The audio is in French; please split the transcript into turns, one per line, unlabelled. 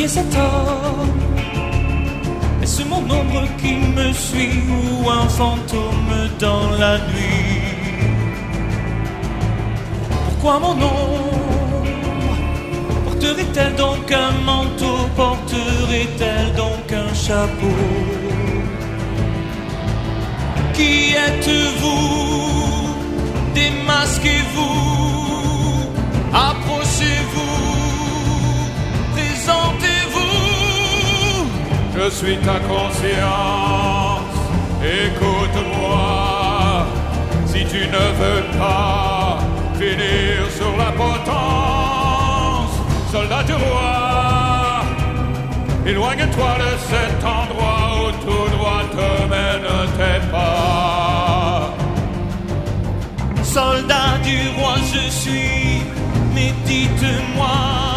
Qui est cet homme? Est-ce mon ombre qui me suit ou un fantôme dans la nuit? Pourquoi mon ombre porterait-elle donc un manteau? Porterait-elle donc un chapeau? Qui êtes-vous? Démasquez-vous, approchez-vous, présentez-vous.
Je suis ta conscience, écoute-moi. Si tu ne veux pas finir sur la potence, soldat du roi, éloigne-toi de cet endroit où tout droit te mène tes pas.
Soldat du roi je suis, mais dites-moi,